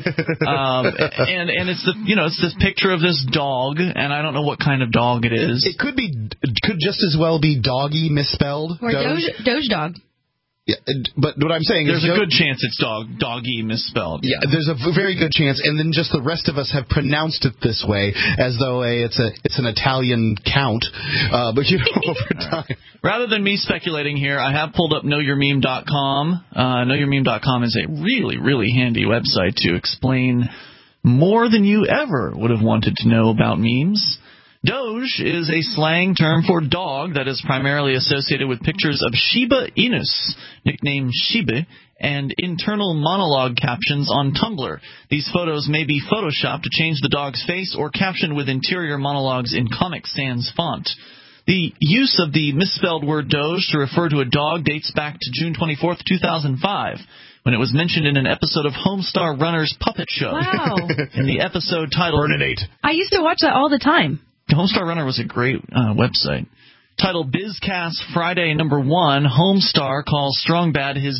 S2: And it's it's this picture of this dog, and I don't know what kind of dog it is.
S3: It could just as well be doggy misspelled.
S4: Or Doge dog.
S3: Yeah, but what I'm saying
S2: is... There's a good chance it's doggy misspelled.
S3: Yeah, there's a very good chance, and then just the rest of us have pronounced it this way, as though it's an Italian count, but over time.
S2: Rather than me speculating here, I have pulled up KnowYourMeme.com. KnowYourMeme.com is a really, really handy website to explain more than you ever would have wanted to know about memes. Doge is a slang term for dog that is primarily associated with pictures of Shiba Inus, nicknamed Shiba, and internal monologue captions on Tumblr. These photos may be photoshopped to change the dog's face or captioned with interior monologues in Comic Sans font. The use of the misspelled word Doge to refer to a dog dates back to June 24th, 2005. When it was mentioned in an episode of Homestar Runner's Puppet Show.
S4: Wow.
S2: In the episode titled...
S3: Burninate.
S4: I used to watch that all the time.
S2: Homestar Runner was a great website. Titled BizCast Friday number 1, Homestar calls Strongbad his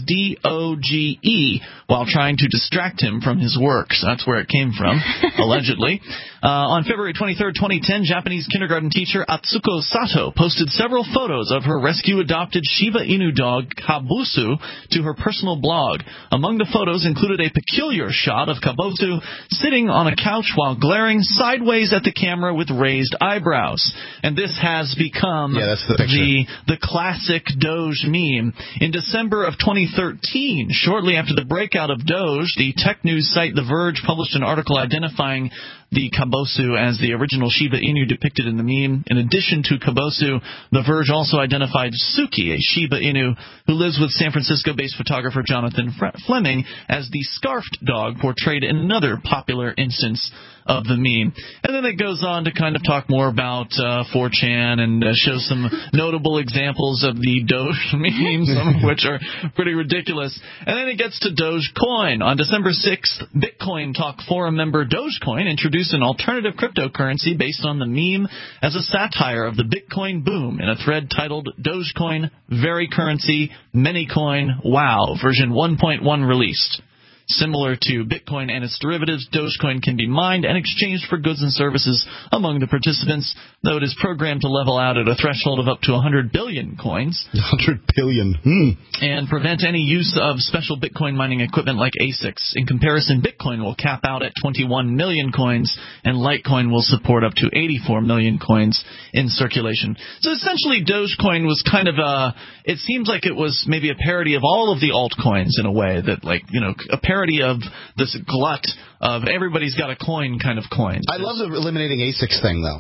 S2: DOGE while trying to distract him from his work. So that's where it came from, allegedly. On February 23rd, 2010, Japanese kindergarten teacher Atsuko Sato posted several photos of her rescue-adopted Shiba Inu dog Kabusu to her personal blog. Among the photos included a peculiar shot of Kabusu sitting on a couch while glaring sideways at the camera with raised eyebrows. And this has become...
S3: that's the
S2: classic Doge meme. In December of 2013, shortly after the breakout of Doge, the tech news site The Verge published an article identifying the Kabosu as the original Shiba Inu depicted in the meme. In addition to Kabosu, The Verge also identified Suki, a Shiba Inu who lives with San Francisco-based photographer Jonathan Fleming, as the scarfed dog portrayed in another popular instance of the meme. And then it goes on to kind of talk more about 4chan and show some notable examples of the Doge memes, some of which are pretty ridiculous. And then it gets to Dogecoin. On December 6th, Bitcoin Talk Forum member Dogecoin introduced an alternative cryptocurrency based on the meme as a satire of the Bitcoin boom in a thread titled Dogecoin Very Currency Manycoin Wow version 1.1 released. Similar to Bitcoin and its derivatives, Dogecoin can be mined and exchanged for goods and services among the participants, though it is programmed to level out at a threshold of up to 100 billion coins.
S3: 100 billion.
S2: And prevent any use of special Bitcoin mining equipment like ASICs. In comparison, Bitcoin will cap out at 21 million coins, and Litecoin will support up to 84 million coins in circulation. So essentially, Dogecoin was kind of it seems like it was maybe a parody of all of the altcoins in a way, that a parody of this glut of everybody's got a coin kind of coins.
S3: I love the eliminating ASICs thing, though.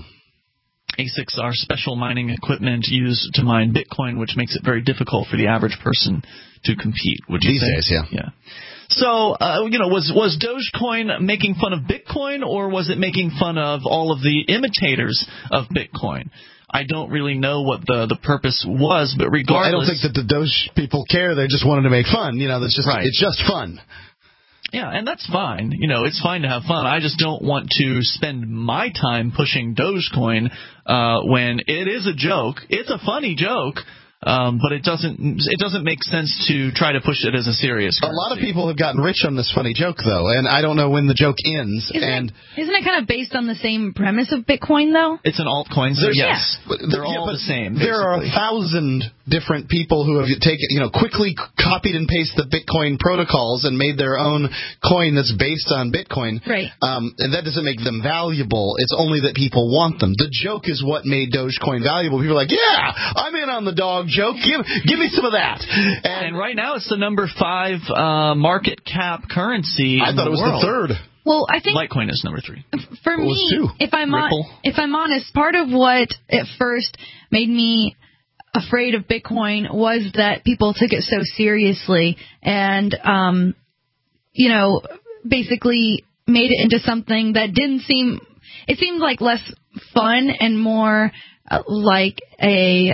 S2: ASICs are special mining equipment used to mine Bitcoin, which makes it very difficult for the average person to compete. Would you
S3: These
S2: say?
S3: days, yeah.
S2: Yeah. So, was Dogecoin making fun of Bitcoin, or was it making fun of all of the imitators of Bitcoin? I don't really know what the purpose was, but regardless...
S3: Well, I don't think that the Doge people care. They just wanted to make fun. That's just right. It's just fun.
S2: Yeah, and that's fine. It's fine to have fun. I just don't want to spend my time pushing Dogecoin when it is a joke. It's a funny joke. But it doesn't make sense to try to push it as a serious currency.
S3: A lot of people have gotten rich on this funny joke, though, and I don't know when the joke ends.
S4: Isn't it kind of based on the same premise of Bitcoin, though?
S2: It's an altcoin, so yes. They're all the same, basically.
S3: There are 1,000 different people who have quickly copied and pasted the Bitcoin protocols and made their own coin that's based on Bitcoin.
S4: Right.
S3: And that doesn't make them valuable. It's only that people want them. The joke is what made Dogecoin valuable. People are like, yeah, I'm in on the dog joke. Give me some of that.
S2: And right now it's the number 5 market cap currency.
S3: I thought it was
S2: world.
S3: the third.
S4: Well, I think
S2: Litecoin is number 3.
S4: For me, if I'm honest, part of what at first made me afraid of Bitcoin was that people took it so seriously and, basically made it into something that it seemed like less fun and more like a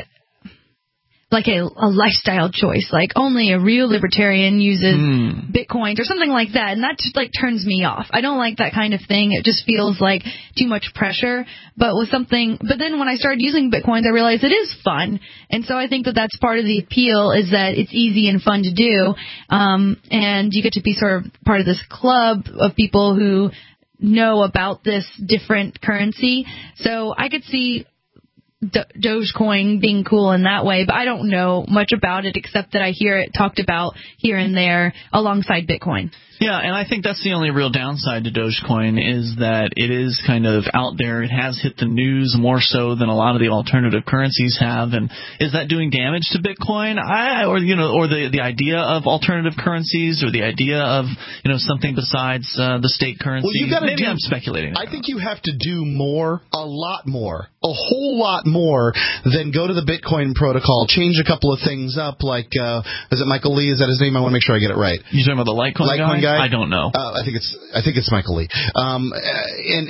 S4: lifestyle choice, like only a real libertarian uses Bitcoins or something like that, and that just turns me off. I don't like that kind of thing. It just feels like too much pressure. But then when I started using Bitcoins, I realized it is fun, and so I think that that's part of the appeal is that it's easy and fun to do, and you get to be sort of part of this club of people who know about this different currency. So I could see Dogecoin being cool in that way, but I don't know much about it except that I hear it talked about here and there alongside Bitcoin.
S2: Yeah, and I think that's the only real downside to Dogecoin is that it is kind of out there. It has hit the news more so than a lot of the alternative currencies have. And is that doing damage to Bitcoin? Or the idea of alternative currencies or the idea of something besides the state currency?
S3: Well,
S2: maybe I'm speculating.
S3: I think you have to do more, a lot more, a whole lot more than go to the Bitcoin protocol, change a couple of things up. Like, is it Michael Lee? Is that his name? I want to make sure I get it right.
S2: You talking about the Litecoin guy? I don't know.
S3: I think it's Michael Lee. And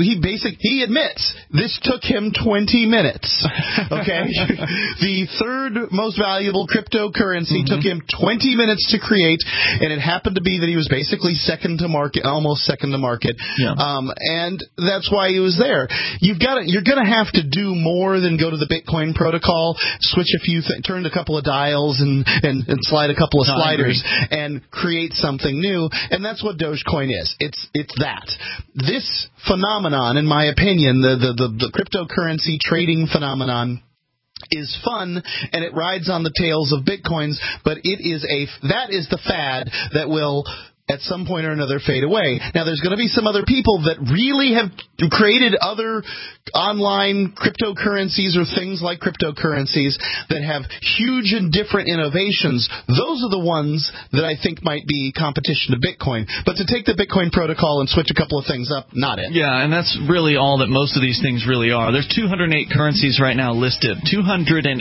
S3: he admits this took him 20 minutes. Okay, the third most valuable cryptocurrency took him 20 minutes to create, and it happened to be that he was basically almost second to market.
S2: Yeah.
S3: And that's why he was there. You're going to have to do more than go to the Bitcoin protocol, switch a few turn a couple of dials and slide a couple of sliders and create something new. And that's what Dogecoin is. It's that. This phenomenon, in my opinion, the cryptocurrency trading phenomenon, is fun, and it rides on the tails of Bitcoins, but that is the fad that will at some point or another fade away. Now, there's going to be some other people that really have created other online cryptocurrencies or things like cryptocurrencies that have huge and different innovations. Those are the ones that I think might be competition to Bitcoin. But to take the Bitcoin protocol and switch a couple of things up, not it.
S2: Yeah, and that's really all that most of these things really are. There's 208 currencies right now listed. 208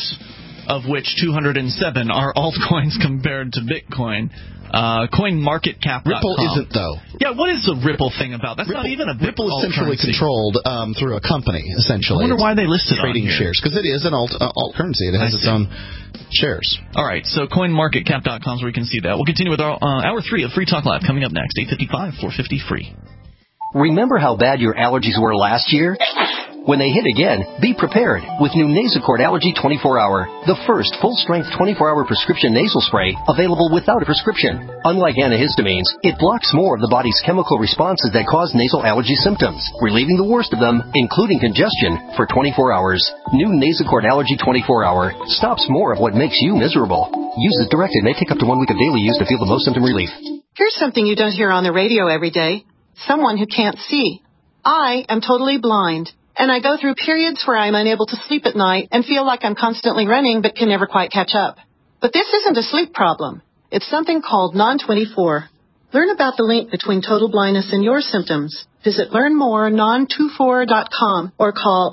S2: of which 207 are altcoins compared to Bitcoin. CoinMarketCap.com.
S3: Ripple isn't, though.
S2: Yeah, what is the Ripple thing about? That's not even a
S3: Ripple is centrally controlled through a company, essentially.
S2: I wonder why they listed
S3: trading
S2: on here.
S3: Shares, because it is an alt currency. It has its own shares.
S2: All right, so CoinMarketCap.com is where you can see that. We'll continue with our Hour 3 of Free Talk Live coming up next, 8:55, 450 free.
S19: Remember how bad your allergies were last year? When they hit again, be prepared with new Nasacort Allergy 24-Hour, the first full-strength 24-hour prescription nasal spray available without a prescription. Unlike antihistamines, it blocks more of the body's chemical responses that cause nasal allergy symptoms, relieving the worst of them, including congestion, for 24 hours. New Nasacort Allergy 24-Hour stops more of what makes you miserable. Use as directed. May take up to 1 week of daily use to feel the most symptom relief.
S12: Here's something you don't hear on the radio every day. Someone who can't see. I am totally blind. And I go through periods where I'm unable to sleep at night and feel like I'm constantly running but can never quite catch up. But this isn't a sleep problem. It's something called Non-24. Learn about the link between total blindness and your symptoms. Visit learnmorenon24.com or call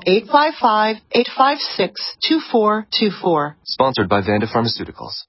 S12: 855-856-2424.
S20: Sponsored by Vanda Pharmaceuticals.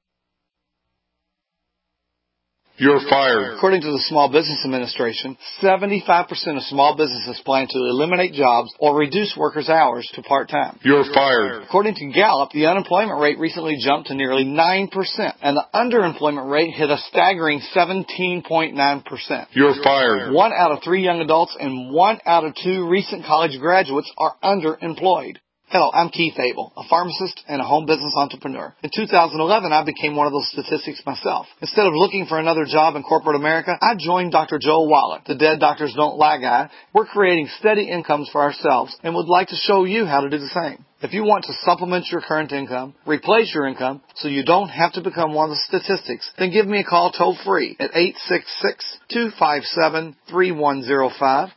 S21: You're fired. According to the Small Business Administration, 75% of small businesses plan to eliminate jobs or reduce workers' hours to part-time. You're fired. According to Gallup, the unemployment rate recently jumped to nearly 9%, and the underemployment rate hit a staggering 17.9%. You're fired. 1 out of 3 young adults and 1 out of 2 recent college graduates are underemployed. Hello, I'm Keith Abel, a pharmacist and a home business entrepreneur. In 2011, I became one of those statistics myself. Instead of looking for another job in corporate America, I joined Dr. Joel Wallach, the Dead Doctors Don't Lie guy. We're creating steady incomes for ourselves and would like to show you how to do the same. If you want to supplement your current income, replace your income, so you don't have to become one of the statistics, then give me a call toll-free at 866-257-3105,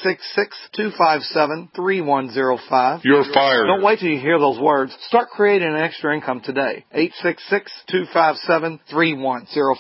S21: 866-257-3105.
S10: You're fired.
S21: Don't wait till you hear those words. Start creating an extra income today. 866-257-3105.